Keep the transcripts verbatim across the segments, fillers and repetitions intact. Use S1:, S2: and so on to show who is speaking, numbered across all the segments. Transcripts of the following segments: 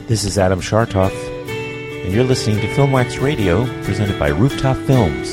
S1: This is Adam Chartoff, and you're listening to Filmwax Radio, presented by Rooftop Films.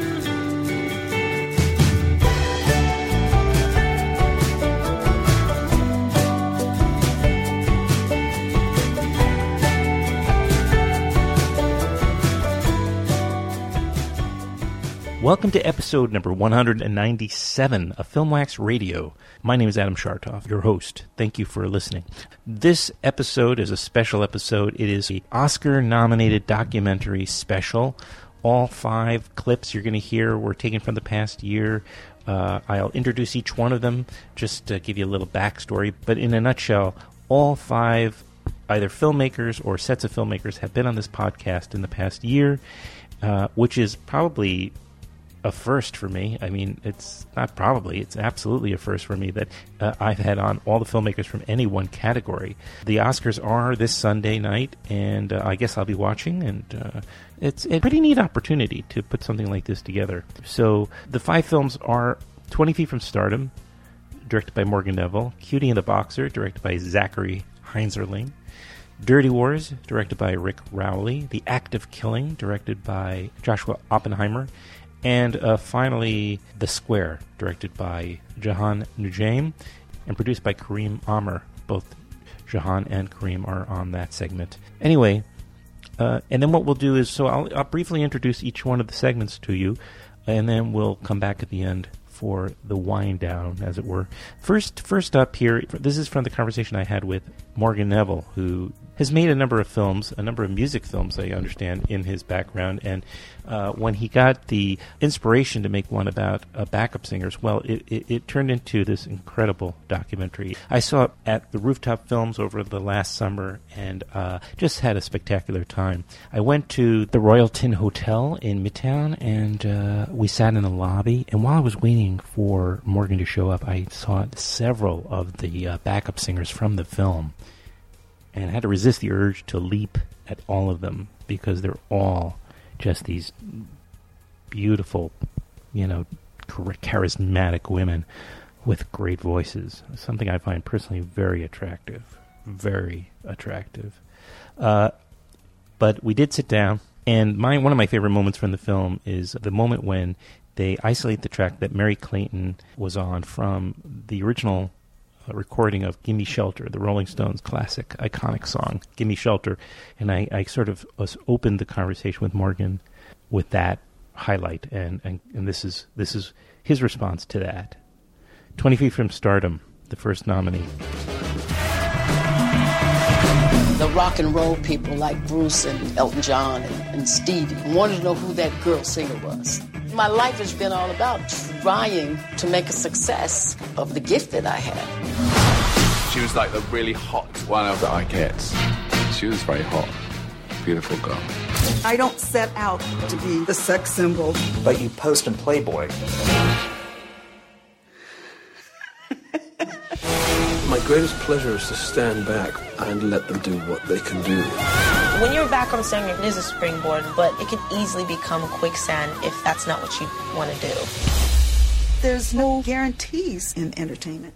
S1: Welcome to episode number one hundred ninety-seven of Filmwax Radio. My name is Adam Chartoff, your host. Thank you for listening. This episode is a special episode. It is an Oscar-nominated documentary special. All five clips you're going to hear were taken from the past year. Uh, I'll introduce each one of them, just to give you a little backstory. But in a nutshell, all five either filmmakers or sets of filmmakers have been on this podcast in the past year, uh, which is probably a first for me. I mean, it's not probably, it's absolutely a first for me that uh, I've had on all the filmmakers from any one category. The Oscars are this Sunday night, and uh, I guess I'll be watching, and uh, it's a pretty neat opportunity to put something like this together. So the five films are twenty Feet from Stardom, directed by Morgan Neville; Cutie and the Boxer, directed by Zachary Heinzerling; Dirty Wars, directed by Rick Rowley; The Act of Killing, directed by Joshua Oppenheimer; and uh, finally, The Square, directed by Jahan Nujaim and produced by Kareem Amr. Both Jahan and Kareem are on that segment. Anyway, uh, and then what we'll do is, so I'll, I'll briefly introduce each one of the segments to you, and then we'll come back at the end for the wind down, as it were. First, first up here, this is from the conversation I had with Morgan Neville, who has made a number of films, a number of music films, I understand, in his background. And uh, when he got the inspiration to make one about uh, backup singers, well, it, it, it turned into this incredible documentary. I saw it at the Rooftop Films over the last summer and uh, just had a spectacular time. I went to the Royalton Hotel in Midtown, and uh, we sat in the lobby. And while I was waiting for Morgan to show up, I saw several of the uh, backup singers from the film, and I had to resist the urge to leap at all of them because they're all just these beautiful, you know, charismatic women with great voices. Something I find personally very attractive. Very attractive. Uh, but we did sit down, and my one of my favorite moments from the film is the moment when they isolate the track that Mary Clayton was on from the original recording of Gimme Shelter, the Rolling Stones classic, iconic song, Gimme Shelter. And I, I sort of was opened the conversation with Morgan with that highlight, and, and, and this is this is his response to that. twenty Feet from Stardom, the first nominee.
S2: The rock and roll people like Bruce and Elton John and, and Stevie wanted to know who that girl singer was. My life has been all about trying to make a success of the gift that I had.
S3: She was like the really hot one of the Ikettes. She was very hot. Beautiful girl.
S4: I don't set out to be the sex symbol.
S5: But you post in Playboy.
S6: My greatest pleasure is to stand back and let them do what they can do.
S7: When you're back on stage, it is a springboard, but it can easily become quicksand if that's not what you want to do.
S4: There's no guarantees in entertainment.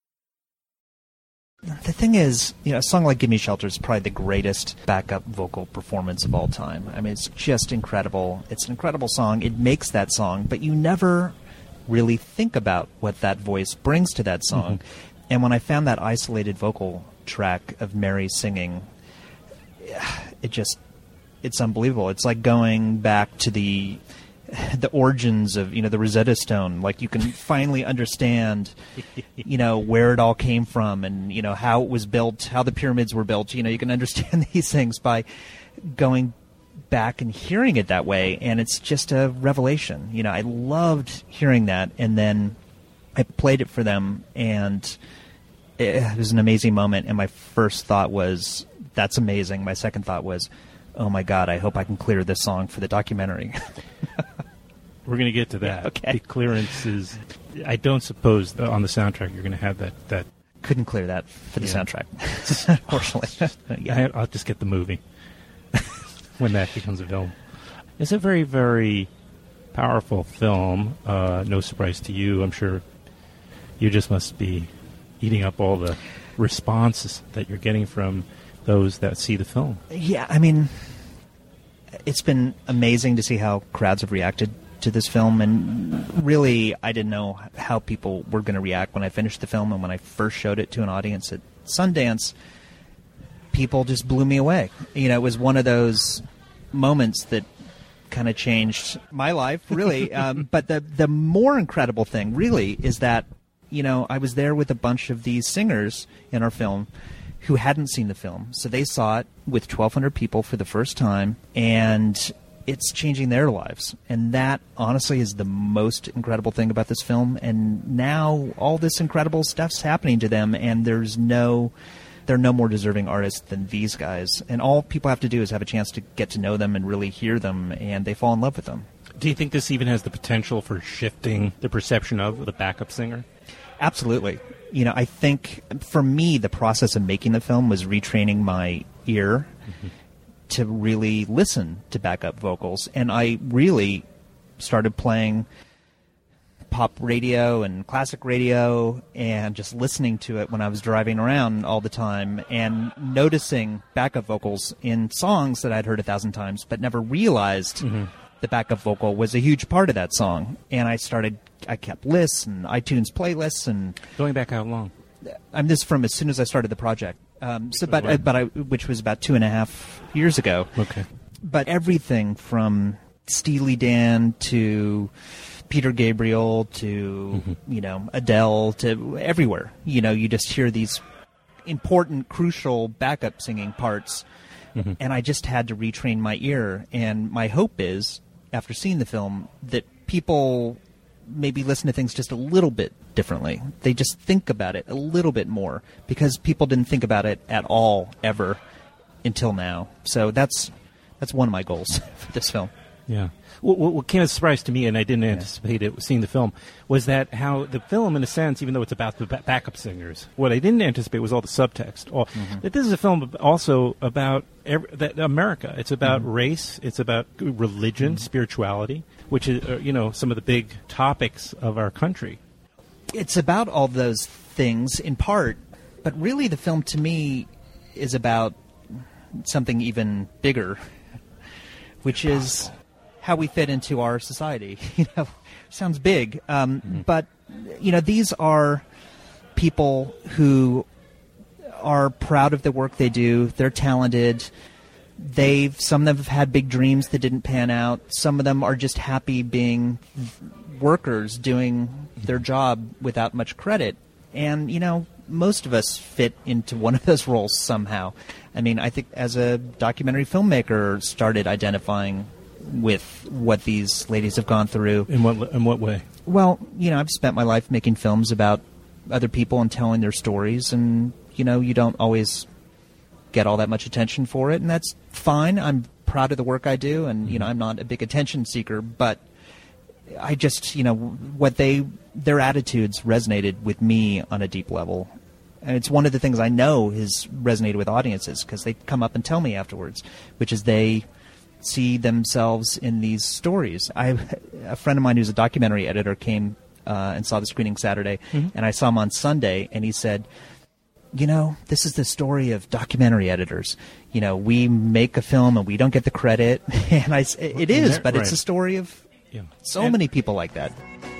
S5: The thing is, you know, a song like Gimme Shelter is probably the greatest backup vocal performance of all time. I mean, it's just incredible. It's an incredible song. It makes that song, but you never really think about what that voice brings to that song. Mm-hmm. And when I found that isolated vocal track of Mary singing, it just, it's unbelievable. It's like going back to the the origins of, you know, the Rosetta Stone. Like, you can finally understand, you know, where it all came from and, you know, how it was built, how the pyramids were built. You know, you can understand these things by going back and hearing it that way, and it's just a revelation. You know, I loved hearing that, and then I played it for them, and it was an amazing moment, and my first thought was, that's amazing. My second thought was, oh my God, I hope I can clear this song for the documentary.
S1: We're going to get to that.
S5: Yeah, okay.
S1: The clearance is, I don't suppose on the soundtrack you're going to have that. that
S5: Couldn't clear that for the
S1: yeah.
S5: soundtrack, unfortunately.
S1: yeah. I'll just get the movie when that becomes available. It's a very, very powerful film. Uh, no surprise to you. I'm sure you just must be eating up all the responses that you're getting from those that see the film.
S5: Yeah, I mean, it's been amazing to see how crowds have reacted to this film, and really, I didn't know how people were going to react when I finished the film, and when I first showed it to an audience at Sundance, people just blew me away. You know, it was one of those moments that kind of changed my life, really. um, but the the more incredible thing, really, is that, you know, I was there with a bunch of these singers in our film who hadn't seen the film. So they saw it with twelve hundred people for the first time, and it's changing their lives. And that, honestly, is the most incredible thing about this film. And now all this incredible stuff's happening to them, and there's no... They're no more deserving artists than these guys. And all people have to do is have a chance to get to know them and really hear them, and they fall in love with them.
S1: Do you think this even has the potential for shifting the perception of the backup singer?
S5: Absolutely. You know, I think, for me, the process of making the film was retraining my ear mm-hmm. to really listen to backup vocals. And I really started playing pop radio and classic radio and just listening to it when I was driving around all the time and noticing backup vocals in songs that I'd heard a thousand times but never realized mm-hmm. the backup vocal was a huge part of that song. And I started, I kept lists and iTunes playlists. And
S1: going back how long?
S5: I'm this from as soon as I started the project. Um, so, but, uh, but I, which was about two and a half years ago.
S1: Okay.
S5: But everything from Steely Dan to Peter Gabriel to, mm-hmm. you know, Adele to everywhere. You know, you just hear these important, crucial backup singing parts. Mm-hmm. And I just had to retrain my ear. And my hope is, after seeing the film, that people maybe listen to things just a little bit differently. They just think about it a little bit more, because people didn't think about it at all, ever, until now. So that's that's one of my goals for this film.
S1: Yeah. What, what came as a surprise to me, and I didn't anticipate it seeing the film, was that how the film, in a sense, even though it's about the ba- backup singers, what I didn't anticipate was all the subtext. All, mm-hmm. That this is a film also about every, that America. It's about mm-hmm. race. It's about religion, mm-hmm. spirituality, which is, uh, you know, some of the big topics of our country.
S5: It's about all those things in part, but really the film, to me, is about something even bigger, which is how we fit into our society. You know, sounds big, um, mm-hmm. but you know, these are people who are proud of the work they do. They're talented. They've some of them have had big dreams that didn't pan out. Some of them are just happy being workers doing their job without much credit. And you know, most of us fit into one of those roles somehow. I mean, I think as a documentary filmmaker, started identifying with what these ladies have gone through.
S1: In what in what way?
S5: Well, you know, I've spent my life making films about other people and telling their stories, and you know, you don't always get all that much attention for it, and that's fine. I'm proud of the work I do, and you know, I'm not a big attention seeker, but I just, you know, what they their attitudes resonated with me on a deep level. And it's one of the things I know has resonated with audiences, because they come up and tell me afterwards, which is they see themselves in these stories. I, a friend of mine who's a documentary editor came uh, and saw the screening Saturday, mm-hmm. and I saw him on Sunday, and he said, you know, this is the story of documentary editors. You know, we make a film and we don't get the credit. And I, it is, but right. It's a story of yeah. so and many people like that.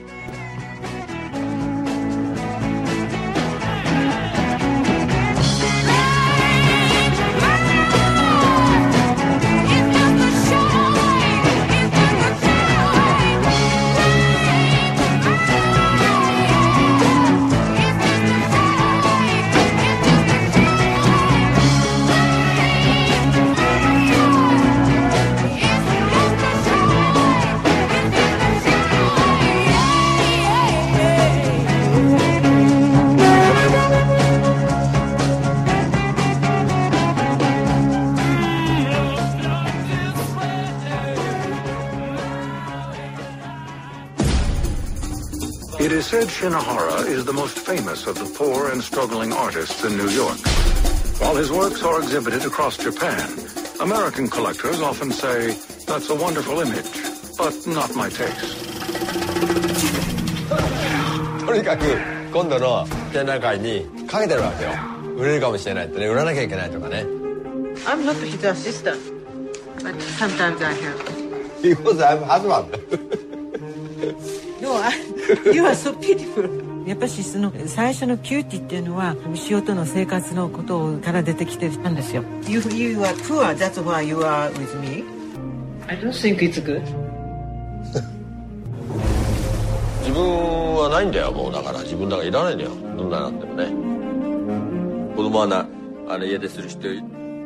S8: It is said Shinohara is the most famous of the poor and struggling artists in New York. While his works are exhibited across Japan, American collectors often say, that's a wonderful image, but not my taste.
S9: とにかく今度の展覧会にかけてるわけよ。売れるかもしれないってね、売らなきゃいけないとかね。 I'm not his assistant, but sometimes I help.
S10: Because I'm husband.
S9: No, I, you are so beautiful. やっぱしその最初のキューティーっていうのは塩との生活のことから出てきてたんですよ。You, you are poor, that's why you are with me. I don't think it's good.
S10: 自分はないんだよ、もう。だから自分だからいらないんだよ、どんななんでもね。子供はな、あれ家出する人。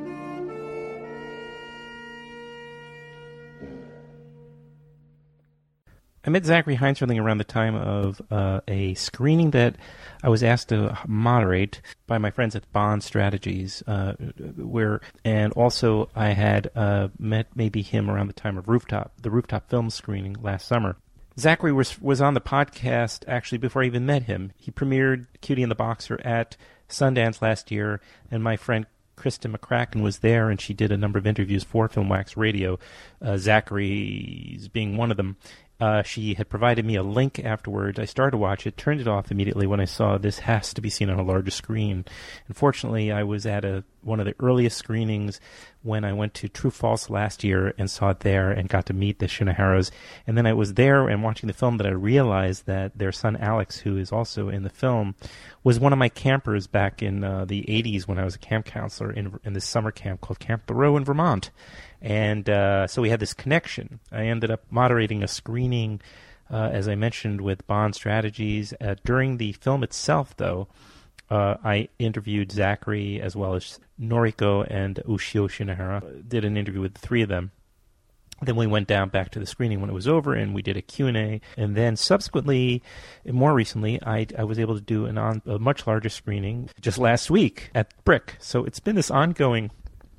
S1: I met Zachary Heinzerling around the time of uh, a screening that I was asked to moderate by my friends at Bond Strategies, uh, where, and also I had uh, met maybe him around the time of Rooftop, the Rooftop film screening last summer. Zachary was was on the podcast actually before I even met him. He premiered Cutie and the Boxer at Sundance last year, and my friend Kristen McCracken was there, and she did a number of interviews for Filmwax Radio, uh, Zachary's being one of them. Uh, she had provided me a link afterwards. I started to watch it, turned it off immediately when I saw this has to be seen on a larger screen. Unfortunately, I was at a one of the earliest screenings when I went to True False last year and saw it there and got to meet the Shinoharas. And then I was there and watching the film that I realized that their son Alex, who is also in the film, was one of my campers back in uh, the eighties when I was a camp counselor in, in this summer camp called Camp Thoreau in Vermont. And uh, so we had this connection. I ended up moderating a screening, uh, as I mentioned, with Bond Strategies. Uh, during the film itself, though, uh, I interviewed Zachary as well as Noriko and Ushio Shinohara. Did an interview with the three of them. Then we went down back to the screening when it was over, and we did a Q and A. And then subsequently, more recently, I, I was able to do an on, a much larger screening just last week at Brick. So it's been this ongoing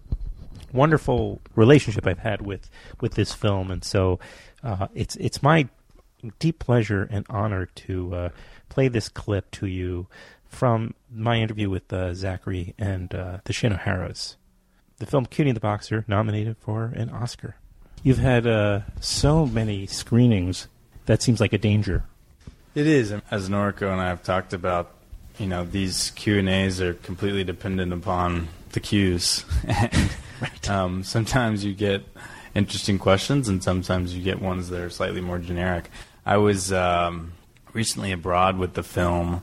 S1: wonderful relationship I've had with, with this film, and so uh, it's it's my deep pleasure and honor to uh, play this clip to you from my interview with uh, Zachary and uh, the Shinoharas. The film Cutie and the Boxer, nominated for an Oscar. You've had uh, so many screenings. That seems like a danger.
S11: It is. As Noriko and I have talked about, you know, these Q and A's are completely dependent upon the cues. and right. um, sometimes you get interesting questions, and sometimes you get ones that are slightly more generic. I was um, recently abroad with the film,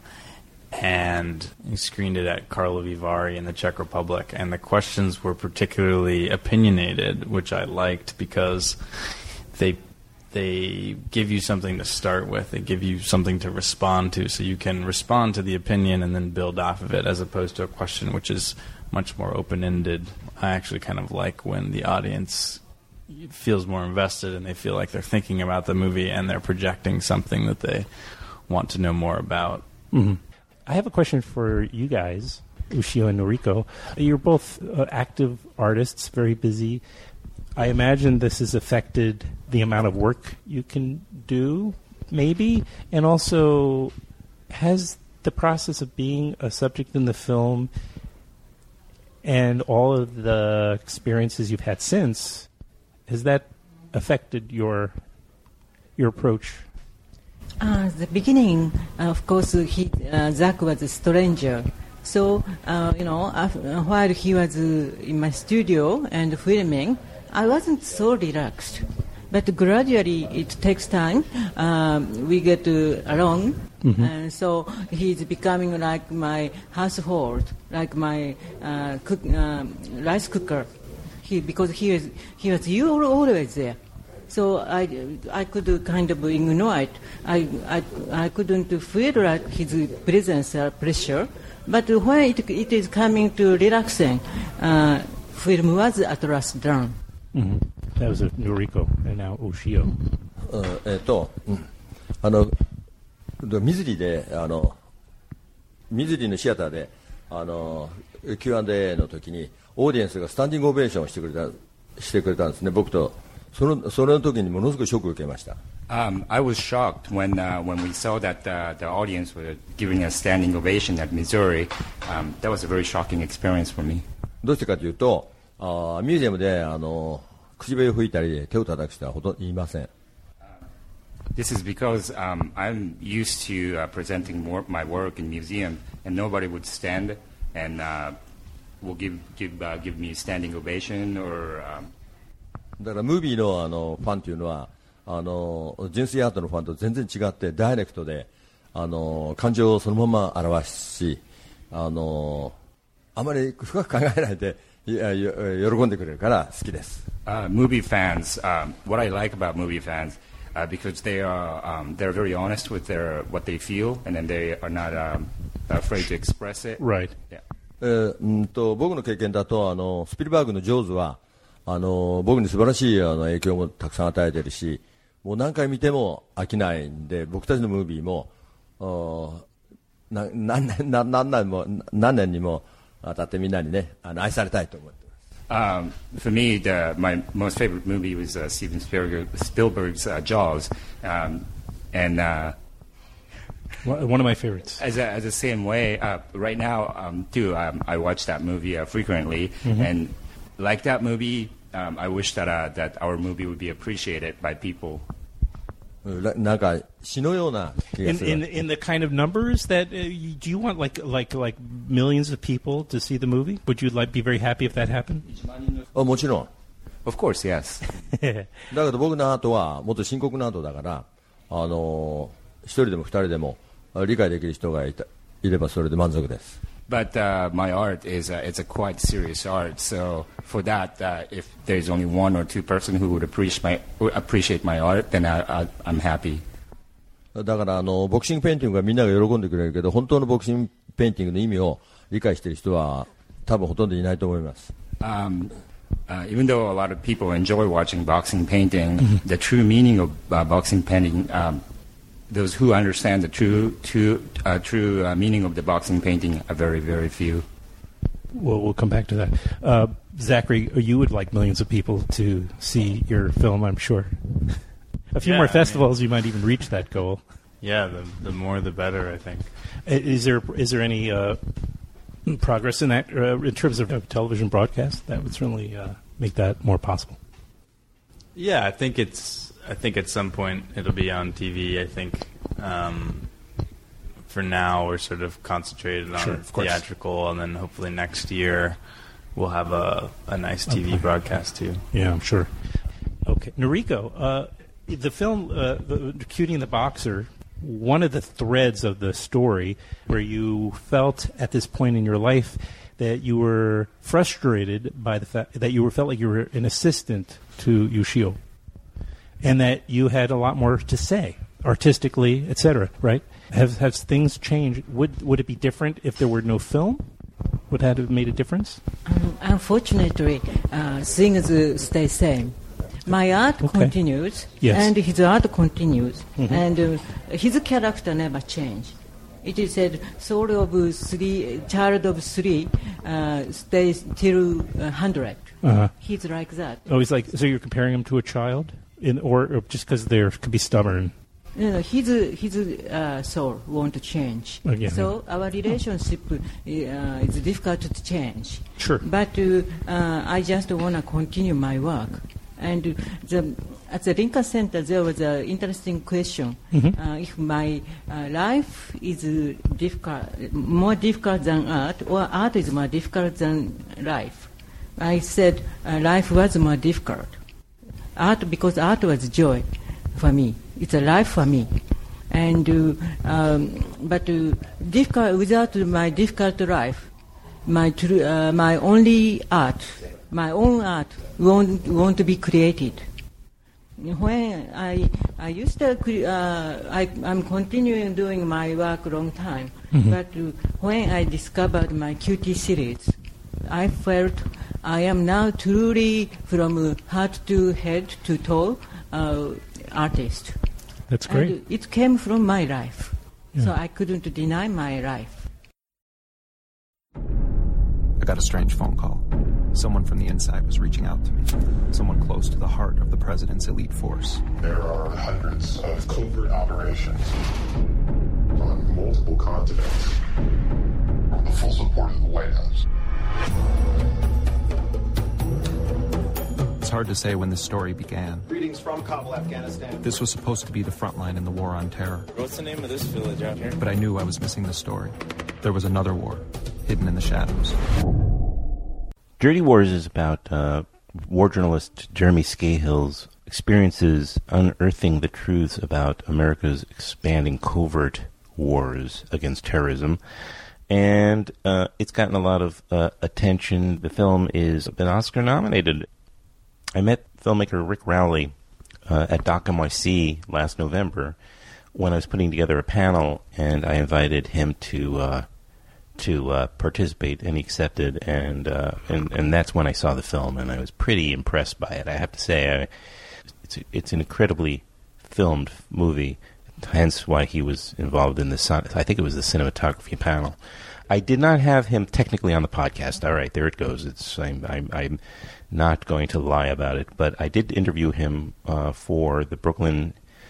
S11: and we screened it at Karlovy Vary in the Czech Republic, and the questions were particularly opinionated, which I liked because they they give you something to start with. They give you something to respond to, so you can respond to the opinion and then build off of it, as opposed to a question which is much more open-ended. I actually kind of like when the audience feels more invested and they feel like they're thinking about the movie and they're projecting something that they want to know more about.
S1: Mm-hmm. I have a question for you guys, Ushio and Noriko. You're both uh, active artists, very busy. I imagine this has affected the amount of work you can do, maybe, and also has the process of being a subject in the film and all of the experiences you've had since, has that affected your your approach?
S9: Uh, the beginning, uh, of course, he, uh, Zach was a stranger. So, uh, you know, uh, while he was uh, in my studio and filming, I wasn't so relaxed. But gradually, it takes time. Um, we get uh, along. Mm-hmm. And so he's becoming like my household, like my uh, cook, uh, rice cooker. He, because he was, he was you always there. So I, I could kind of ignore it. I, I, I couldn't feel like his presence or pressure. But when it, it is coming to relaxing, uh, film was at last done.
S1: Mm-hmm. That was a Noriko, and now Ushio.
S10: えっと、あの、水利で、あの、水利のシアターで、あの、キューアンドエー の時に、オーディエンスがスタンディングオベーションをしてくれた、してくれたんですね、僕と。その、それの時にものすごいショックを受けました。
S12: Um, I was shocked when uh, when we saw that uh, the audience were giving a standing ovation at Missouri. Um, that was a very shocking experience for me.
S10: どうしてかというと、あミュージアムであの口笛を吹いたり手を叩く人はほとんどいません。
S12: This is because um, I'm used to uh, presenting more, my work in museum, and nobody would stand and uh, will give give uh, give me a standing ovation or. Um,
S10: だからムービーのあのファンというのはあの純粋アートのファンと全然違ってダイレクトであの感情をそのまま表すしあのあまり深く考えないでいや喜んでくれるから好きです。
S12: Uh, movie fans, um, what I like about movie fans, uh, because they are um, they're very honest with their what they feel, and then they are not um, afraid to express it.
S1: Right.
S12: Yeah.
S10: えー、うんと僕の経験だとあのスピルバーグのジョーズはあの僕に素晴らしいあの影響もたくさん与えているし、もう何回見ても飽きないんで、僕たちのムービーもな何年何何年も何年にも当たってみんなにねあの愛されたいと思ってます。
S12: Um, for me, the, my most favorite movie was uh, Steven Spielberg, Spielberg's uh, Jaws, um, and uh,
S1: one of my favorites.
S12: As a, as the same way, uh, right now um, too, um, I watch that movie uh, frequently, mm-hmm. and like that movie, um, I wish that uh, that our movie would be appreciated by people.
S10: なんか詩のような気がする。
S1: In, in, in the kind of numbers that uh, you, do you want like like like millions of people to see the movie? Would you like be very happy if that happened?
S10: あもちろん。
S12: Of course, yes.
S10: だけど僕のアートはもっと深刻なアートだから、あの一人でも二人でも理解できる人がいたいればそれで満足です。
S12: But uh, my art is uh, it's a quite serious art. So for that, uh, if there's only one or two person who would appreciate my appreciate my art, then I, I, I'm happy.
S10: だからあのボクシングペインティングはみんなが喜んでくれるけど、本当のボクシングペインティングの意味を理解している人は多分ほとんどいないと思います。
S12: Um, uh, even though a lot of people enjoy watching boxing painting, the true meaning of uh, boxing painting. Um, Those who understand the true, true, uh, true uh, meaning of the boxing painting are very, very few.
S1: Well, we'll come back to that. Uh, Zachary, you would like millions of people to see your film, I'm sure. A few
S11: yeah,
S1: more festivals,
S11: I mean,
S1: you might even reach that goal.
S11: Yeah, the the more the better, I think.
S1: Is there is there any uh, progress in that uh, in terms of television broadcast? That would certainly uh, make that more possible.
S11: Yeah, I think it's. I think at some point it'll be on T V. I think um, for now we're sort of concentrated on
S1: sure,
S11: theatrical, and then hopefully next year we'll have a, a nice T V okay. broadcast too.
S1: Yeah, I'm sure. Okay, Noriko, uh, the film uh, the, Cutie and the Boxer, one of the threads of the story where you felt at this point in your life that you were frustrated by the fact that you were felt like you were an assistant to Yoshio. And that you had a lot more to say, artistically, et cetera, right? Have has things changed? Would would it be different if there were no film? Would that have made a difference?
S9: Um, unfortunately, uh, things uh, stay same. My art okay. continues,
S1: yes.
S9: and his art continues,
S1: mm-hmm.
S9: and uh, his character never changed. It is said, soul of three, child of three, uh, stays till uh, hundred.
S1: Uh-huh.
S9: He's like that.
S1: Oh, he's like. So you're comparing him to a child? In, or, or just because they could be stubborn?
S9: No, no, his his uh, soul won't change.
S1: Oh, yeah,
S9: so
S1: yeah.
S9: our relationship uh, is difficult to change.
S1: Sure.
S9: But uh, uh, I just want to continue my work. And the, at the Lincoln Center, there was an interesting question.
S1: Mm-hmm.
S9: Uh, if my uh, life is difficult, more difficult than art, or art is more difficult than life, I said uh, life was more difficult. Art, because art was joy for me. It's a life for me. And uh, um, but uh, difficult without my difficult life, my tr- uh, my only art, my own art won't won't be created. When I I used to uh, I I'm continuing doing my work a long time, mm-hmm. but uh, when I discovered my Cutie series, I felt I am now truly, from heart to head to toe, uh, artist.
S1: That's great.
S9: And it came from my life,
S1: yeah.
S9: so I couldn't deny my life.
S13: I got a strange phone call. Someone from the inside was reaching out to me. Someone close to the heart of the president's elite force.
S14: There are hundreds of covert operations on multiple continents with the full support of the White House.
S13: It's hard to say when this story began.
S15: Greetings from Kabul, Afghanistan.
S13: This was supposed to be the front line in the war on terror.
S15: What's the name of this village out here?
S13: But I knew I was missing the story. There was another war, hidden in the shadows.
S1: Dirty Wars is about uh, war journalist Jeremy Scahill's experiences unearthing the truths about America's expanding covert wars against terrorism. And uh, it's gotten a lot of uh, attention. The film is been Oscar nominated. I met filmmaker Rick Rowley uh, at Doc N Y C last November when I was putting together a panel, and I invited him to uh, to uh, participate, and he accepted. And, uh, and and that's when I saw the film, and I was pretty impressed by it. I have to say, I, it's it's an incredibly filmed movie. Hence why he was involved in the, I think it was the cinematography panel. I did not have him technically on the podcast. All right, there it goes. It's I'm I'm, I'm not going to lie about it, but I did interview him uh, for the Brooklyn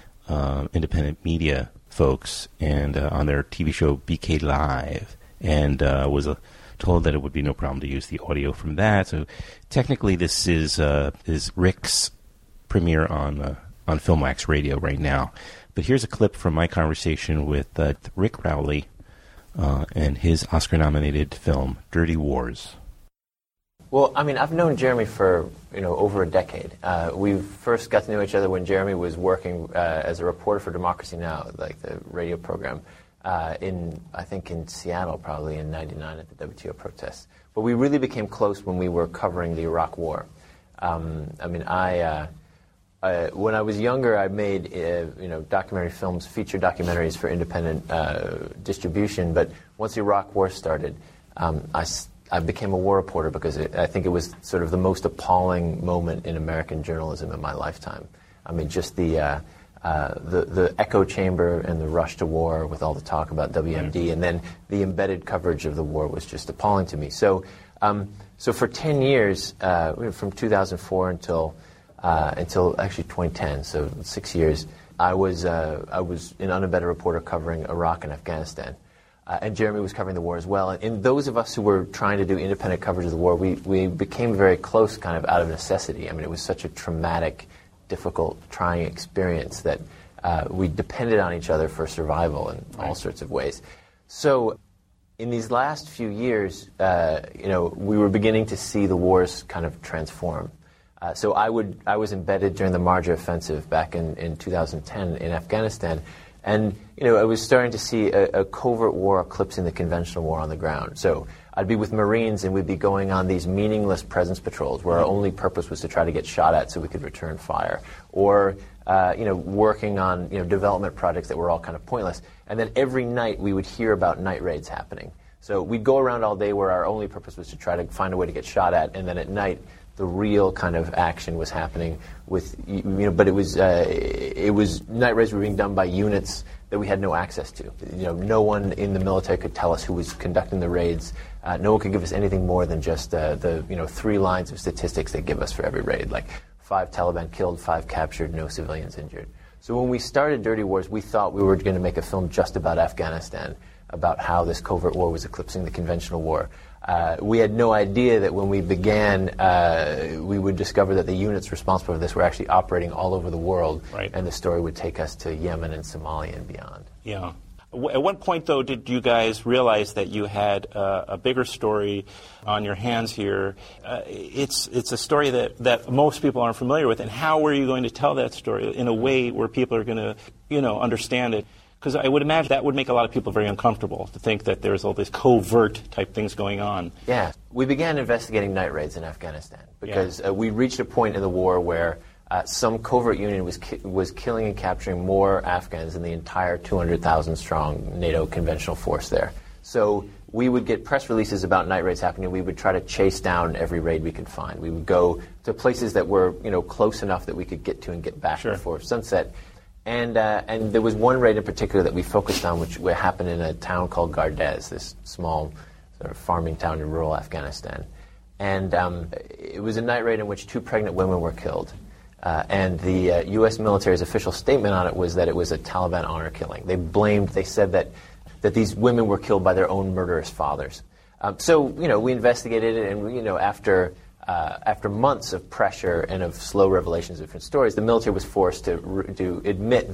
S1: uh, Independent Media folks and uh, on their T V show B K Live, and uh, was uh, told that it would be no problem to use the audio from that. So technically, this is uh, is Rick's premiere on uh, on Filmwax Radio right now. But here's a clip from my conversation with uh, Rick Rowley uh, and his Oscar-nominated film, Dirty Wars.
S16: Well, I mean, I've known Jeremy for, you know, over a decade. Uh, we first got to know each other when Jeremy was working uh, as a reporter for Democracy Now!, like the radio program, uh, in, I think, in Seattle, probably in ninety-nine at the W T O protests. But we really became close when we were covering the Iraq War. Um, I mean, I... Uh, Uh, when I was younger, I made uh, you know documentary films, feature documentaries for independent uh, distribution. But once the Iraq War started, um, I, I became a war reporter because it, I think it was sort of the most appalling moment in American journalism in my lifetime. I mean, just the uh, uh, the, the echo chamber and the rush to war with all the talk about W M D, mm-hmm. and then the embedded coverage of the war was just appalling to me. So, um, so for ten years, uh, from two thousand four until Uh, until actually twenty ten, so six years, I was uh, I was an unembedded reporter covering Iraq and Afghanistan, uh, and Jeremy was covering the war as well. And, and those of us who were trying to do independent coverage of the war, we we became very close, kind of out of necessity. I mean, it was such a traumatic, difficult, trying experience that uh, we depended on each other for survival in all sorts of ways. So, in these last few years, uh, you know, we were beginning to see the wars kind of transform. Uh, so I would I was embedded during the Marja offensive back in, in two thousand ten in Afghanistan, and you know I was starting to see a, a covert war eclipsing the conventional war on the ground. So I'd be with Marines and we'd be going on these meaningless presence patrols where our only purpose was to try to get shot at so we could return fire, or uh, you know working on you know development projects that were all kind of pointless. And then every night we would hear about night raids happening. So we'd go around all day where our only purpose was to try to find a way to get shot at, and then at night the real kind of action was happening with, you know, but it was, uh, it was, night raids were being done by units that we had no access to. You know, no one in the military could tell us who was conducting the raids. Uh, no one could give us anything more than just uh, the, you know, three lines of statistics they give us for every raid, like five Taliban killed, five captured, no civilians injured. So when we started Dirty Wars, we thought we were going to make a film just about Afghanistan, about how this covert war was eclipsing the conventional war. Uh, we had no idea that when we began, uh, we would discover that the units responsible for this were actually operating all over the world,
S1: right.
S16: And the story would take us to Yemen and Somalia and beyond.
S1: Yeah. At what point, though, did you guys realize that you had uh, a bigger story on your hands here? Uh, it's it's a story that, that most people aren't familiar with, and how were you going to tell that story in a way where people are going to, you know, understand it? Because I would imagine that would make a lot of people very uncomfortable to think that there's all these covert type things going on.
S16: Yeah. We began investigating night raids in Afghanistan because yeah. uh, we reached a point in the war where uh, some covert unit was ki- was killing and capturing more Afghans than the entire two hundred thousand strong NATO conventional force there. So we would get press releases about night raids happening. We would try to chase down every raid we could find. We would go to places that were, you know, close enough that we could get to and get back
S1: sure.
S16: before sunset. And uh, and there was one raid in particular that we focused on, which happened in a town called Gardez, this small sort of farming town in rural Afghanistan. And um, it was a night raid in which two pregnant women were killed. Uh, and the uh, U S military's official statement on it was that it was a Taliban honor killing. They blamed, they said that, that these women were killed by their own murderous fathers. Um, so, you know, we investigated it, and, you know, after... Uh, after months of pressure and of slow revelations of different stories, the military was forced to, to admit that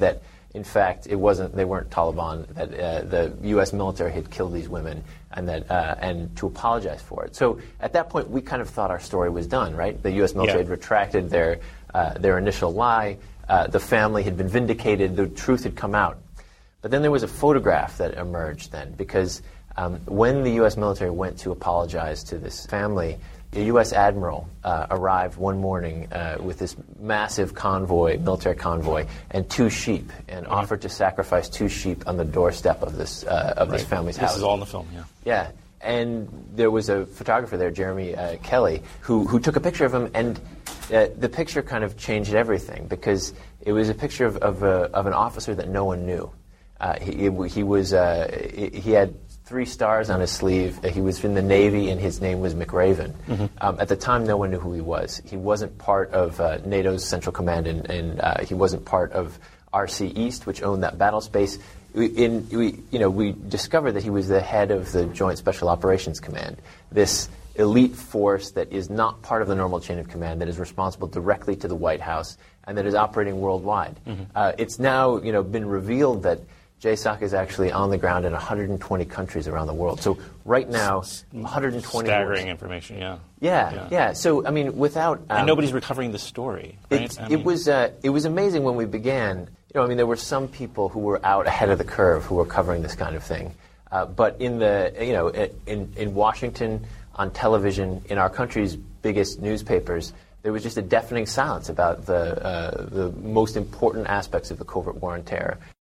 S16: in fact, it wasn't. They weren't Taliban. That uh, the U S military had killed these women, and that uh, and to apologize for it. So at that point, we kind of thought our story was done. Right? The U S military
S1: Yeah.
S16: had retracted their uh, their initial lie. Uh, the family had been vindicated. The truth had come out. But then there was a photograph that emerged then, because um, when the U S military went to apologize to this family, a U S admiral uh, arrived one morning uh, with this massive convoy, military convoy, and two sheep, and
S1: Mm-hmm.
S16: offered to sacrifice two sheep on the doorstep of this uh, of this
S1: Right.
S16: family's
S1: This
S16: house.
S1: is all in the film, yeah.
S16: Yeah, and there was a photographer there, Jeremy uh, Kelly, who who took a picture of him, and uh, the picture kind of changed everything, because it was a picture of of, a, of an officer that no one knew. Uh, he, he was uh, he had three stars on his sleeve. He was in the Navy, and his name was McRaven.
S1: Mm-hmm.
S16: Um, at the time, no one knew who he was. He wasn't part of uh, NATO's Central Command, and, and uh, he wasn't part of R C East, which owned that battle space. We, in, we, you know, we discovered that he was the head of the Joint Special Operations Command, this elite force that is not part of the normal chain of command, that is responsible directly to the White House, and that is operating worldwide.
S1: Mm-hmm.
S16: Uh, it's now, you know, been revealed that J SOC is actually on the ground in one hundred twenty countries around the world. So right now, one hundred twenty
S1: Staggering
S16: wars.
S1: information, yeah.
S16: Yeah,
S1: Yeah.
S16: yeah, So I mean, without um,
S1: and nobody's recovering the story, right?
S16: It,
S1: I
S16: it
S1: mean-
S16: was uh, it was amazing when we began. You know, I mean, there were some people who were out ahead of the curve who were covering this kind of thing. Uh, but in the you know in in Washington, on television, in our country's biggest newspapers, there was just a deafening silence about the uh, the most important aspects of the covert war on terror.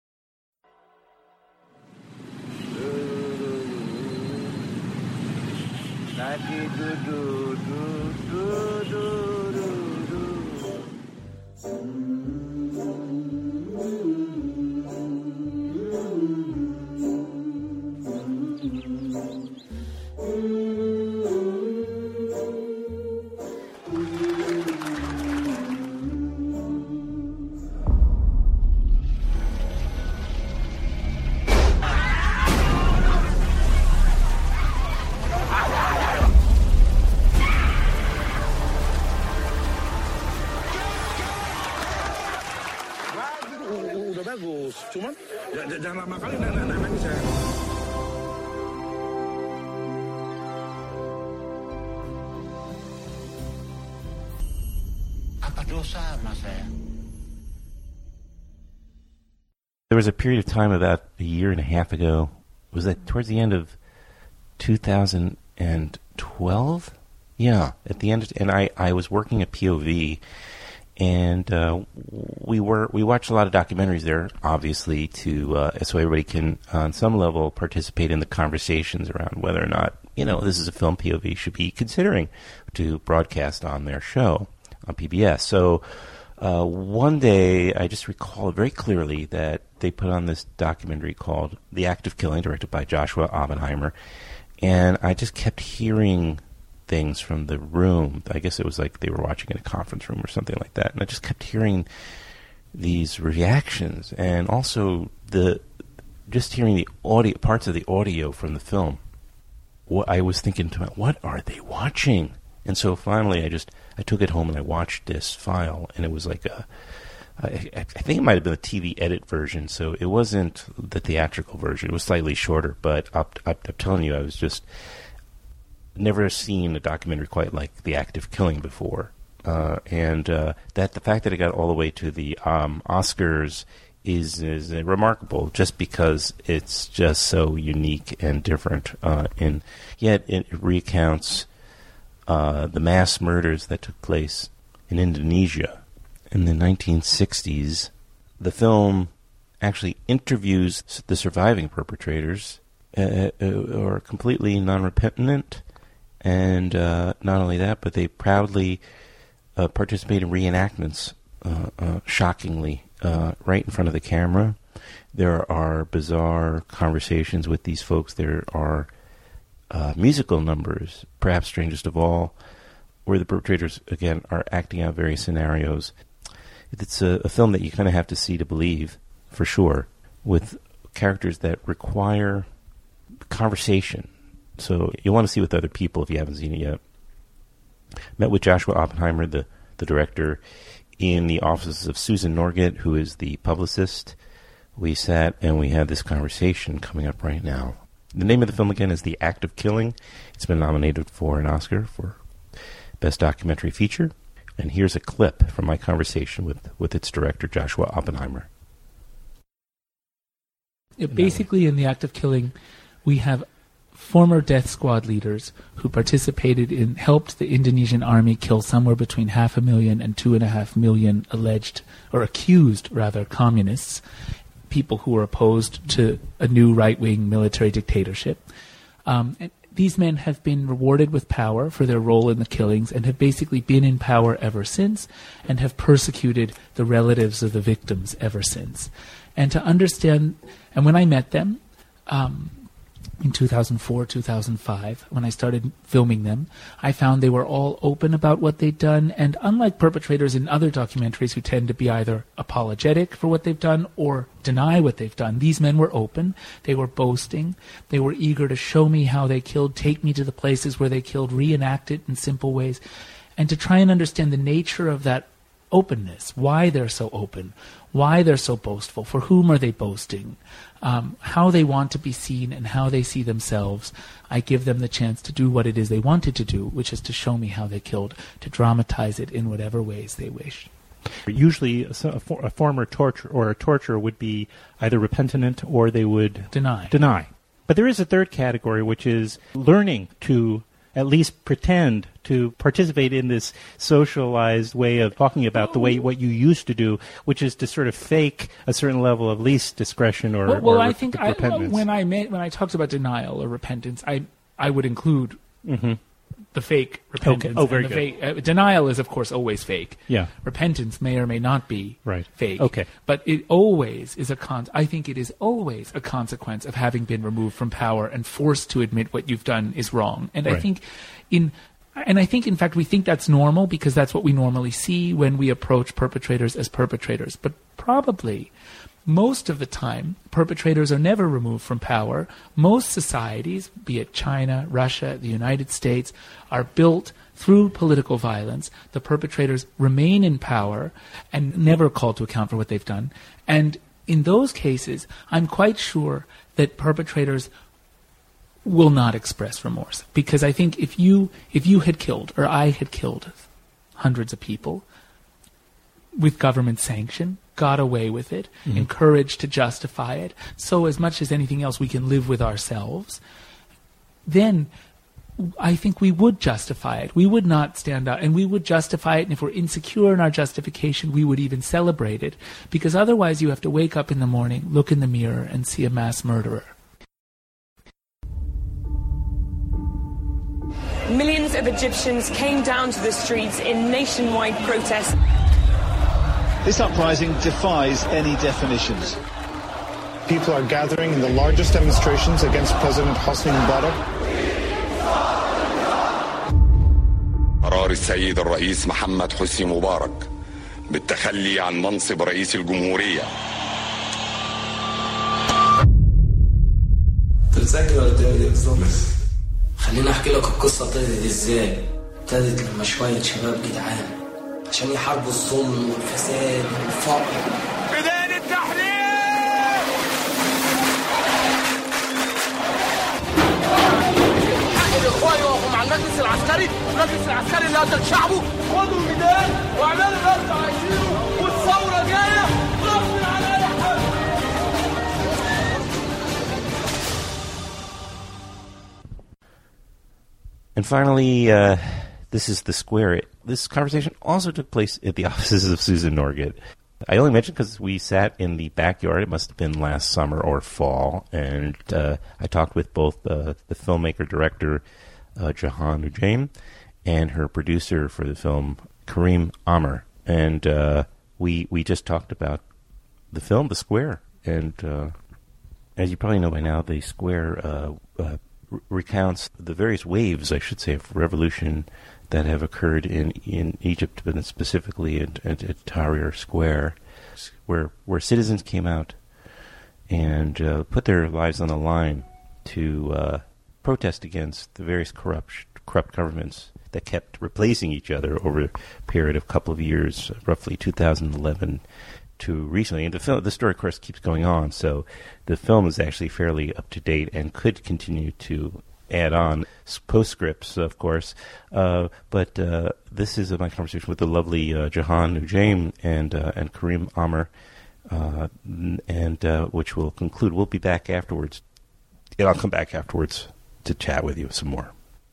S17: Udah bagus, cuman j- jangan lama kali nangis ya.
S18: Apa dosa mas saya?
S1: There was a period of time about a year and a half ago. Was that towards the end of two thousand twelve? Yeah, at the end, of, and I, I was working at P O V, and uh, we were we watched a lot of documentaries there, obviously, to uh, so everybody can, on some level, participate in the conversations around whether or not, you know, this is a film P O V should be considering to broadcast on their show on P B S. So uh, one day, I just recall very clearly that they put on this documentary called The Act of Killing, directed by Joshua Oppenheimer, and I just kept hearing things from the room. I guess it was like they were watching in a conference room or something like that, and I just kept hearing these reactions, and also the just hearing the audio parts of the audio from the film. What I was thinking to myself, what are they watching? And so finally, I just I took it home and I watched this file, and it was like a I, I think it might have been a T V edit version, so it wasn't the theatrical version. It was slightly shorter, but I'm, I'm telling you, I was just never seen a documentary quite like The Act of Killing before, uh, and uh, that the fact that it got all the way to the um, Oscars is is uh, remarkable, just because it's just so unique and different, uh, and yet it recounts uh, the mass murders that took place in Indonesia in the nineteen sixties. The film actually interviews the surviving perpetrators, uh, who are completely non-repentant. And uh, not only that, but they proudly uh, participate in reenactments, uh, uh, shockingly, uh, right in front of the camera. There are bizarre conversations with these folks. There are uh, musical numbers, perhaps strangest of all, where the perpetrators, again, are acting out various scenarios. It's a, a film that you kind of have to see to believe, for sure, with characters that require conversation. So you'll want to see with other people if you haven't seen it yet. Met with Joshua Oppenheimer, the, the director, in the offices of Susan Norgett, who is the publicist. we sat and we had this conversation coming up right now. The name of the film, again, is The Act of Killing. It's been nominated for an Oscar for Best Documentary Feature. And here's a clip from my conversation with, with its director, Joshua Oppenheimer.
S19: Yeah, basically, in The Act of Killing, we have former death squad leaders who participated in, helped the Indonesian army kill somewhere between half a million and two and a half million alleged, or accused, rather, communists, people who were opposed to a new right-wing military dictatorship. Um, and these men have been rewarded with power for their role in the killings and have basically been in power ever since and have persecuted the relatives of the victims ever since. And to understand, and when I met them um, in two thousand four, two thousand five, when I started filming them, I found they were all open about what they'd done. And unlike perpetrators in other documentaries who tend to be either apologetic for what they've done or deny what they've done, these men were open. They were boasting. They were eager to show me how they killed, take me to the places where they killed, reenact it in simple ways, and to try and understand the nature of that openness, why they're so open, why they're so boastful, for whom are they boasting, um, how they want to be seen and how they see themselves. I give them the chance to do what it is they wanted to do, which is to show me how they killed, to dramatize it in whatever ways they wish.
S1: Usually a, a, for, a former torture or a torturer would be either repentant or they would
S19: deny.
S1: Deny. But there is a third category, which is learning to at least pretend to participate in this socialized way of talking about the way what you used to do, which is to sort of fake a certain level of least discretion or,
S19: well, well
S1: or
S19: I
S1: re-
S19: think
S1: repentance.
S19: I, when I made, when I talked about denial or repentance, I I would include
S1: mm-hmm.
S19: the fake repentance.
S1: Okay. Oh, very
S19: and the
S1: good.
S19: Fake, uh, denial is, of course, always fake.
S1: Yeah.
S19: Repentance may or may not be
S1: right.
S19: fake.
S1: Okay.
S19: But it always is a con. I think it is always a consequence of having been removed from power and forced to admit what you've done is wrong. And
S1: right.
S19: I think in. And I think, in fact, we think that's normal because that's what we normally see when we approach perpetrators as perpetrators. But probably, most of the time, perpetrators are never removed from power. Most societies, be it China, Russia, the United States, are built through political violence. The perpetrators remain in power and never called to account for what they've done. And in those cases, I'm quite sure that perpetrators will not express remorse, because I think if you if you had killed or I had killed hundreds of people with government sanction, got away with it, mm-hmm. encouraged to justify it, so as much as anything else we can live with ourselves, then I think we would justify it. We would not stand up, and we would justify it, and if we're insecure in our justification, we would even celebrate it, because otherwise you have to wake up in the morning, look in the mirror, and see a mass murderer.
S20: Millions of Egyptians came down to the streets in nationwide protest.
S21: This uprising defies any definitions.
S22: People are gathering in the largest demonstrations against President Hosni Mubarak.
S23: قرار السيد الرئيس محمد حسني مبارك بالتخلي عن منصب رئيس الجمهورية.
S24: تتذكر ولا تعمل بالظبط؟ خليني احكي لك القصه ابتدت ازاي. ابتدت لما شويه شباب جدعان عشان يحاربوا الظلم والفساد والفقر.
S20: بداية التحرير! حق الاخوان يقفوا مع المجلس العسكري، المجلس العسكري اللي قتل شعبه، خدوا الميدان واعملوا اللي انتوا عايزينه، والثوره جايه غصب عن اي حد.
S1: And finally, uh, this is The Square. This conversation also took place at the offices of Susan Norgate. I only mentioned because we sat in the backyard. It must have been last summer or fall. And uh, I talked with both uh, the filmmaker-director, uh, Jahan Ujaim, and her producer for the film, Karim Amr. And uh, we we just talked about the film, The Square. And uh, as you probably know by now, The Square uh, uh, recounts the various waves, I should say, of revolution that have occurred in, in Egypt, but specifically at, at, at Tahrir Square, where where citizens came out and uh, put their lives on the line to uh, protest against the various corrupt corrupt governments that kept replacing each other over a period of a couple of years, roughly two thousand eleven to recently. And the film, the story, of course, keeps going on, so the film is actually fairly up to date and could continue to add on postscripts, of course. Uh, but uh, this is my conversation with the lovely uh, Jahan Noujaim and uh, and Karim Amr, uh, and uh, which will conclude. We'll be back afterwards. And I'll come back afterwards to chat with you some more.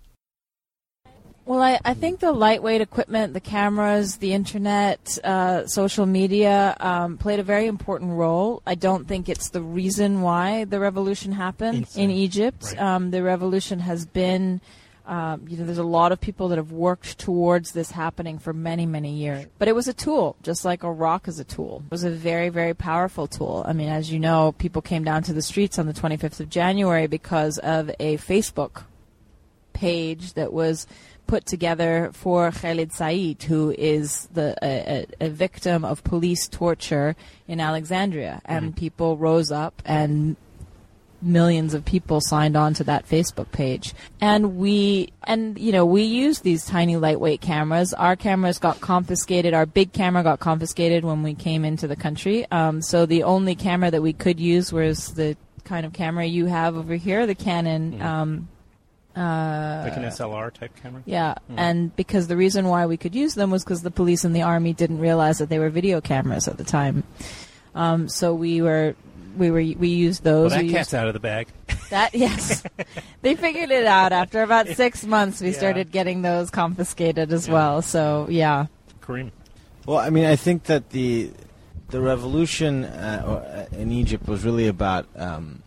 S2: Well, I, I think the lightweight equipment, the cameras, the internet, uh, social media um, played a very important role. I don't think it's the reason why the revolution happened Insane. in Egypt. Right. Um, the revolution has been, um, you know, there's a lot of people that have worked towards this happening for many, many years. But it was a tool, just like a rock is a tool. It was a very, very powerful tool. I mean, as you know, people came down to the streets on the twenty-fifth of January because of a Facebook page that was put together for Khalid Said, who is the a, a, a victim of police torture in Alexandria. And mm-hmm. people rose up, and millions of people signed on to that Facebook page. And we, and you know, we used these tiny lightweight cameras. Our cameras got confiscated. Our big camera got confiscated when we came into the country. Um, so the only camera that we could use was the kind of camera you have over here, the Canon. Mm-hmm. Um, Uh,
S1: like an S L R type camera?
S2: Yeah,
S1: mm.
S2: and because the reason why we could use them was because the police and the army didn't realize that they were video cameras at the time. Um, so we were, we were, we used those.
S1: Well, that
S2: we
S1: cat's
S2: used,
S1: out of the bag.
S2: That yes, they figured it out after about six months. We
S1: yeah.
S2: started getting those confiscated as
S1: yeah.
S2: well. So yeah.
S1: Kareem.
S3: Well, I mean, I think that the the revolution uh, in Egypt was really about um,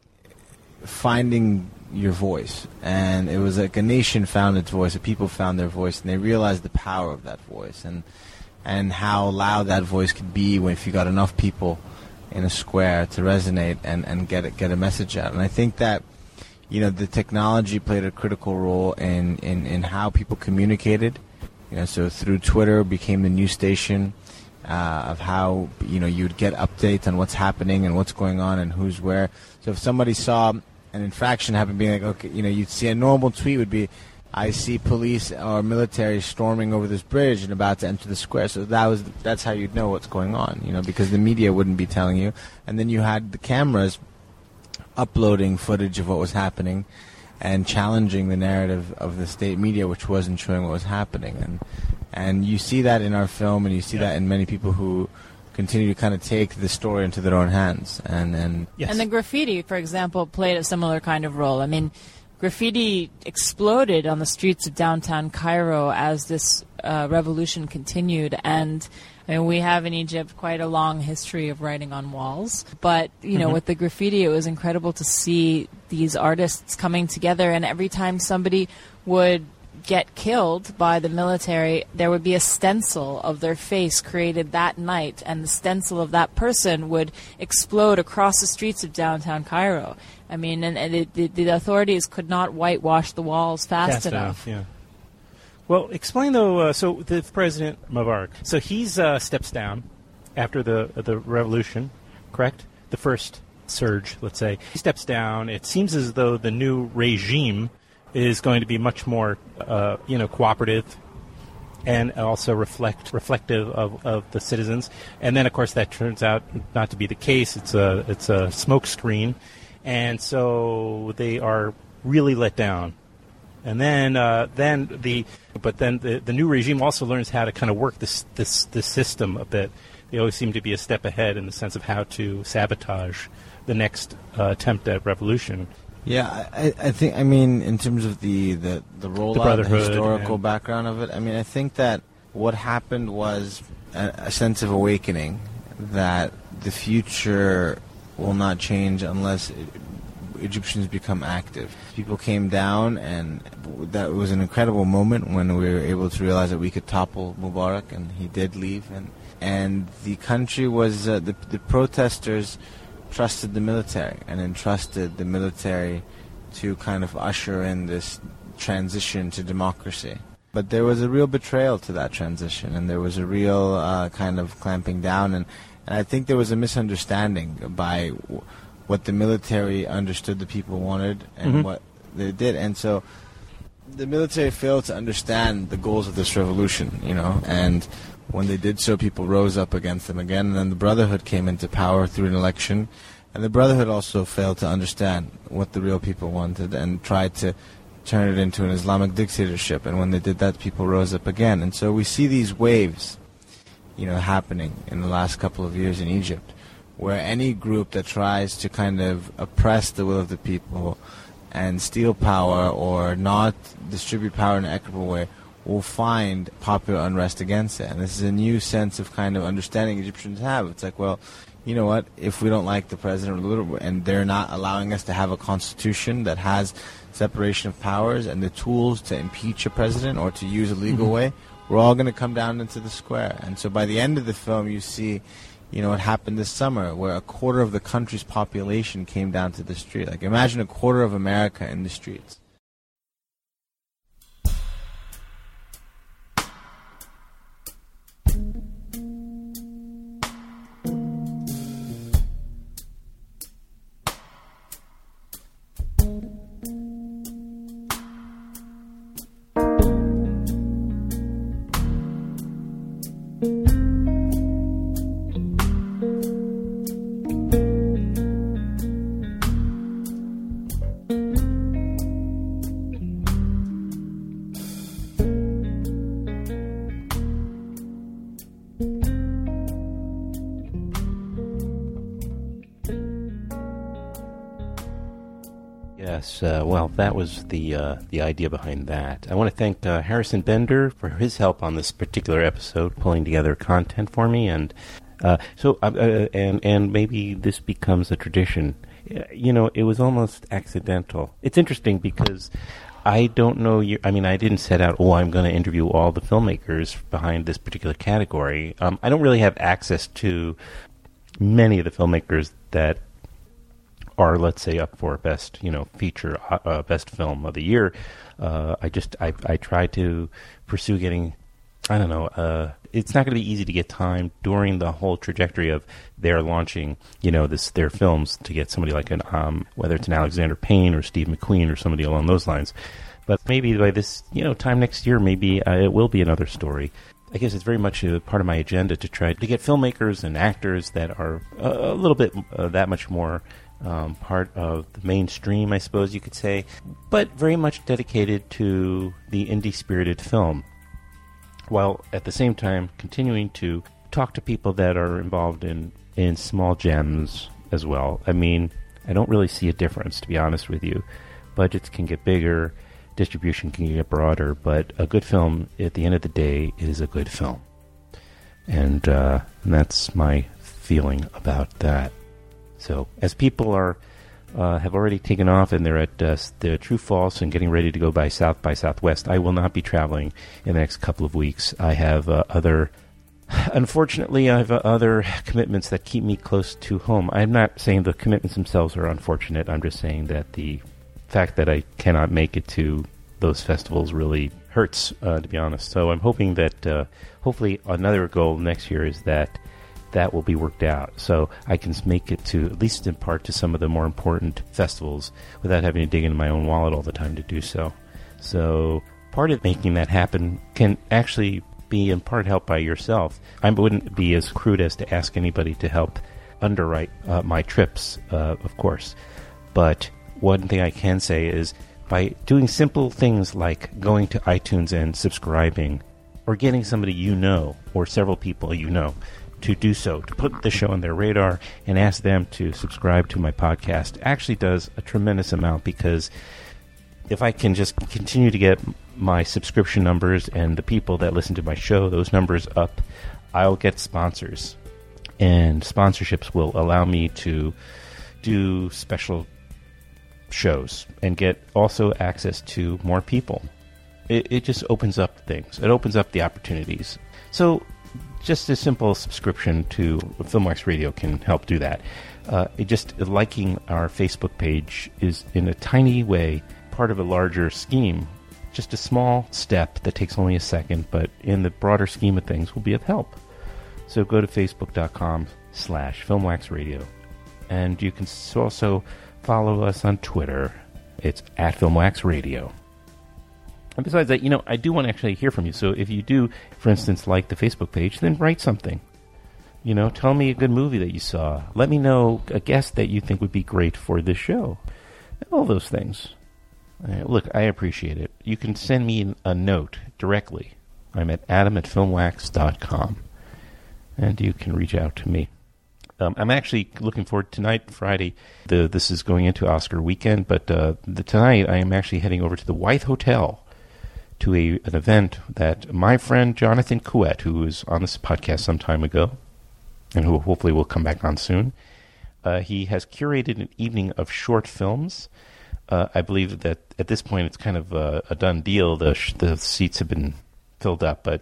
S3: finding your voice, and it was like a nation found its voice, the people found their voice, and they realized the power of that voice, and and how loud that voice could be when if you got enough people in a square to resonate and and get it, get a message out. And I think that, you know, the technology played a critical role in in in how people communicated. You know, so through Twitter became the news station uh, of how, you know, you'd get updates on what's happening and what's going on and who's where. So if somebody saw an infraction happen, being like, okay, you know, you'd see a normal tweet would be, I see police or military storming over this bridge and about to enter the square. So that was that's how you'd know what's going on, you know, because the media wouldn't be telling you. And then you had the cameras uploading footage of what was happening and challenging the narrative of the state media, which wasn't showing what was happening. And and you see that in our film, and you see yeah. that in many people who continue to kind of take the story into their own hands. And and,
S2: yes. and the graffiti, for example, played a similar kind of role. I mean, graffiti exploded on the streets of downtown Cairo as this uh, revolution continued. And I mean, we have in Egypt quite a long history of writing on walls. But, you know, mm-hmm. with the graffiti, it was incredible to see these artists coming together. And every time somebody would get killed by the military, there would be a stencil of their face created that night, and the stencil of that person would explode across the streets of downtown Cairo. I mean, and, and it, the, the authorities could not whitewash the walls fast,
S1: fast
S2: enough.
S1: enough. Yeah. Well, explain though. Uh, so the President Mubarak, so he's uh, steps down after the uh, the revolution, correct? The first surge, let's say, he steps down. It seems as though the new regime is going to be much more, uh, you know, cooperative and also reflect reflective of, of the citizens. And then, of course, that turns out not to be the case. It's a it's a smokescreen, and so they are really let down. And then uh, then the but then the, the new regime also learns how to kind of work this this this system a bit. They always seem to be a step ahead in the sense of how to sabotage the next uh, attempt at revolution.
S3: Yeah, I, I think, I mean, in terms of the, the, the rollout, the, the historical background of it, I mean, I think that what happened was a, a sense of awakening that the future will not change unless it, Egyptians become active. People came down, and that was an incredible moment when we were able to realize that we could topple Mubarak, and he did leave. And, and the country was, uh, the, the protesters trusted the military and entrusted the military to kind of usher in this transition to democracy. But there was a real betrayal to that transition, and there was a real uh, kind of clamping down, and, and I think there was a misunderstanding by w- what the military understood the people wanted and mm-hmm. what they did. And so the military failed to understand the goals of this revolution, you know, and When they did so, people rose up against them again, and then the Brotherhood came into power through an election, and the Brotherhood also failed to understand what the real people wanted and tried to turn it into an Islamic dictatorship, and when they did that, people rose up again. And so we see these waves, you know, happening in the last couple of years in Egypt, where any group that tries to kind of oppress the will of the people and steal power or not distribute power in an equitable way will find popular unrest against it. And this is a new sense of kind of understanding Egyptians have. It's like, well, you know what, if we don't like the president and they're not allowing us to have a constitution that has separation of powers and the tools to impeach a president or to use a legal
S1: Mm-hmm.
S3: way, we're all going to come down into the square. And so by the end of the film, you see, you know, what happened this summer, where a quarter of the country's population came down to the street. Like, imagine a quarter of America in the streets.
S1: Yes, uh, well, that was the uh, the idea behind that. I want to thank uh, Harrison Bender for his help on this particular episode, pulling together content for me, and uh, so uh, uh, and and maybe this becomes a tradition. You know, it was almost accidental. It's interesting because I don't know. You, I mean, I didn't set out. Oh, I'm going to interview all the filmmakers behind this particular category. Um, I don't really have access to many of the filmmakers that are, let's say, up for best, you know, feature, uh, best film of the year. Uh, I just, I, I try to pursue getting, I don't know, uh, it's not going to be easy to get time during the whole trajectory of their launching, you know, this, their films to get somebody like an, um, whether it's an Alexander Payne or Steve McQueen or somebody along those lines. But maybe by this, you know, time next year, maybe uh, it will be another story. I guess it's very much a part of my agenda to try to get filmmakers and actors that are a, a little bit uh, that much more Um, part of the mainstream, I suppose you could say, but very much dedicated to the indie-spirited film, while at the same time continuing to talk to people that are involved in, in small gems as well. I mean, I don't really see a difference, to be honest with you. Budgets can get bigger, distribution can get broader, but a good film, at the end of the day, is a good film. And, uh, and that's my feeling about that. So, as people are uh, have already taken off and they're at uh, the True False and getting ready to go by South by Southwest, I will not be traveling in the next couple of weeks. I have uh, other, unfortunately, I have uh, other commitments that keep me close to home. I'm not saying the commitments themselves are unfortunate. I'm just saying that the fact that I cannot make it to those festivals really hurts, uh, to be honest. So I'm hoping that, uh, hopefully, another goal next year is that that will be worked out, so I can make it to, at least in part, to some of the more important festivals without having to dig into my own wallet all the time to do so. So part of making that happen can actually be in part helped by yourself. I wouldn't be as crude as to ask anybody to help underwrite uh, my trips, uh, of course. But one thing I can say is by doing simple things like going to iTunes and subscribing, or getting somebody you know, or several people you know, to do so, to put the show on their radar and ask them to subscribe to my podcast, actually does a tremendous amount, because if I can just continue to get my subscription numbers and the people that listen to my show, those numbers up, I'll get sponsors. And sponsorships will allow me to do special shows and get also access to more people. It, it just opens up things. It opens up the opportunities. So just a simple subscription to Filmwax Radio can help do that. Uh, it just liking our Facebook page is, in a tiny way, part of a larger scheme. Just a small step that takes only a second, but in the broader scheme of things will be of help. So go to facebook.com slash Filmwax Radio. And you can also follow us on Twitter. It's at Filmwax Radio. And besides that, you know, I do want to actually hear from you. So if you do, for instance, like the Facebook page, then write something. You know, tell me a good movie that you saw. Let me know a guest that you think would be great for this show. All those things. Uh, look, I appreciate it. You can send me a note directly. I'm at adam at filmwax dot com. And you can reach out to me. Um, I'm actually looking forward tonight, Friday. The, this is going into Oscar weekend, but uh, the, tonight I am actually heading over to the Wythe Hotel to a an event that my friend Jonathan Couette, who was on this podcast some time ago, and who hopefully will come back on soon, uh, he has curated an evening of short films. Uh, I believe that at this point it's kind of a, a done deal. The sh- the seats have been filled up, but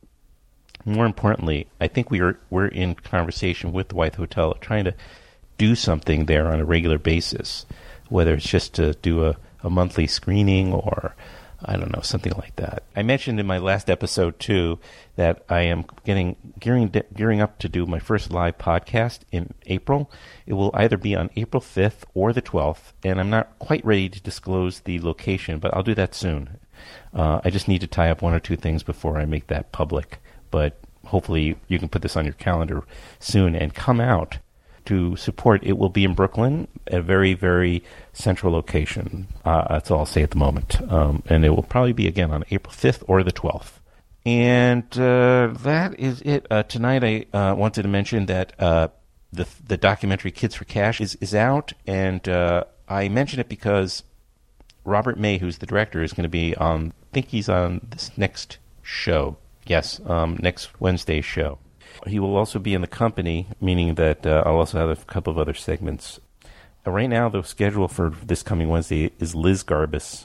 S1: more importantly, I think we are we're in conversation with the Wythe Hotel, trying to do something there on a regular basis, whether it's just to do a, a monthly screening or I don't know, something like that. I mentioned in my last episode, too, that I am getting gearing gearing up to do my first live podcast in April. It will either be on April fifth or the twelfth, and I'm not quite ready to disclose the location, but I'll do that soon. Uh, I just need to tie up one or two things before I make that public, but hopefully you can put this on your calendar soon and come out to support. It will be in Brooklyn, a very, very central location. Uh, that's all I'll say at the moment. Um, and it will probably be, again, on April fifth or the twelfth. And uh, that is it. Uh, tonight I uh, wanted to mention that uh, the the documentary Kids for Cash is, is out. And uh, I mention it because Robert May, who's the director, is going to be on, I think he's on this next show. Yes, um, next Wednesday's show. He will also be in the company, meaning that uh, I'll also have a couple of other segments. Uh, right now, the schedule for this coming Wednesday is Liz Garbus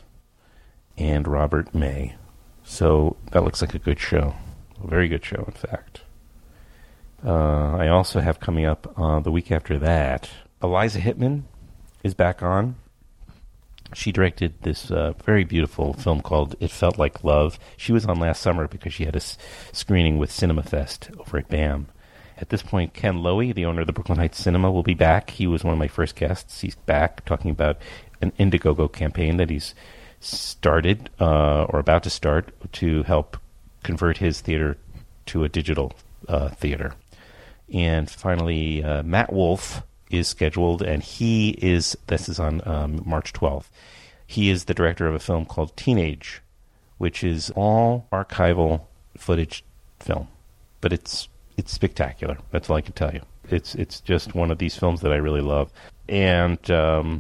S1: and Robert May. So that looks like a good show. A very good show, in fact. Uh, I also have coming up uh, the week after that, Eliza Hittman is back on. She directed this uh, very beautiful film called It Felt Like Love. She was on last summer because she had a s- screening with CinemaFest over at BAM. At this point, Ken Lowy, the owner of the Brooklyn Heights Cinema, will be back. He was one of my first guests. He's back talking about an Indiegogo campaign that he's started uh, or about to start to help convert his theater to a digital uh, theater. And finally, uh, Matt Wolf is scheduled, and he is, this is on um, March twelfth, he is the director of a film called Teenage, which is all archival footage film. But it's it's spectacular. That's all I can tell you. It's it's just one of these films that I really love. And um,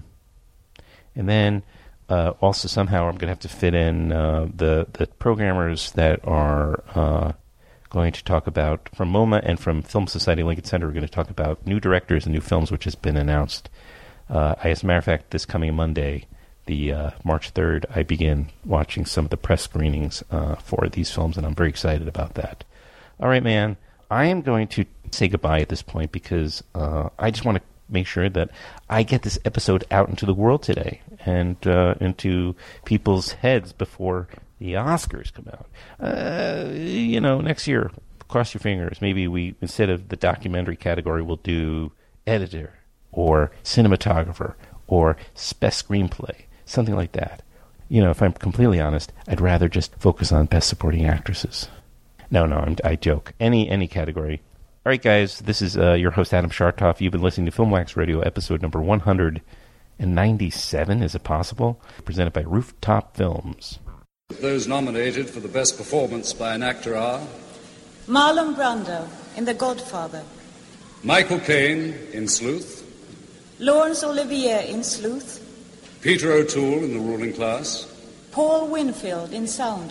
S1: and then uh, also somehow I'm going to have to fit in uh, the, the programmers that are uh, going to talk about, from MoMA and from Film Society Lincoln Center, we're going to talk about new directors and new films which has been announced. Uh, as a matter of fact, this coming Monday, the uh, March third, I begin watching some of the press screenings uh, for these films, and I'm very excited about that. All right, man, I am going to say goodbye at this point because uh, I just want to make sure that I get this episode out into the world today and uh, into people's heads before the Oscars come out. Uh, you know, next year, cross your fingers. Maybe we, instead of the documentary category, we'll do editor or cinematographer or best screenplay, something like that. You know, if I'm completely honest, I'd rather just focus on best supporting actresses. No, no, I'm, I joke. Any any category. All right, guys, this is uh, your host, Adam Shartoff. You've been listening to Filmwax Radio, episode number one hundred ninety-seven, is it possible? Presented by Rooftop Films.
S4: Those nominated for the best performance by an actor are
S5: Marlon Brando in The Godfather,
S4: Michael Caine in Sleuth,
S5: Laurence Olivier in Sleuth,
S4: Peter O'Toole in The Ruling Class,
S5: Paul Winfield in Sounder.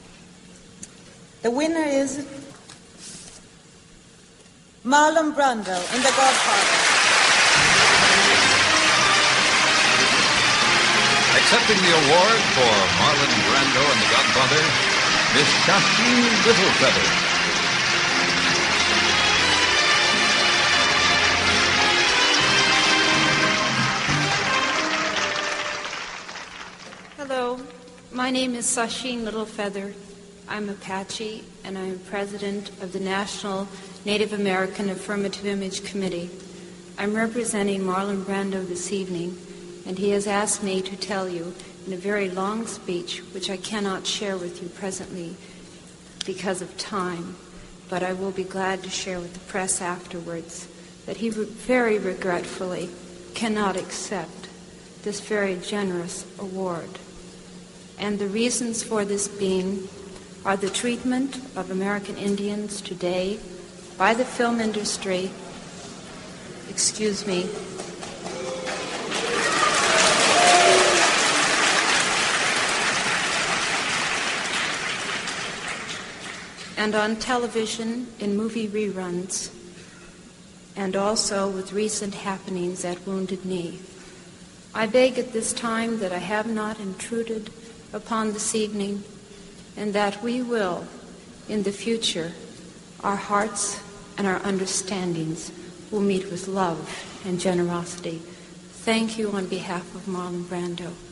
S5: The winner is Marlon Brando in The Godfather.
S6: Accepting the award for Marlon Brando and The Godfather, Miss Shasheen Littlefeather.
S7: Hello, my name is Shasheen Littlefeather. I'm Apache, and I'm president of the National Native American Affirmative Image Committee. I'm representing Marlon Brando this evening, and he has asked me to tell you in a very long speech, which I cannot share with you presently because of time, but I will be glad to share with the press afterwards, that he re- very regretfully cannot accept this very generous award. And the reasons for this being are the treatment of American Indians today by the film industry, excuse me, and on television in movie reruns, and also with recent happenings at Wounded Knee. I beg at this time that I have not intruded upon this evening, and that we will, in the future, our hearts and our understandings will meet with love and generosity. Thank you on behalf of Marlon Brando.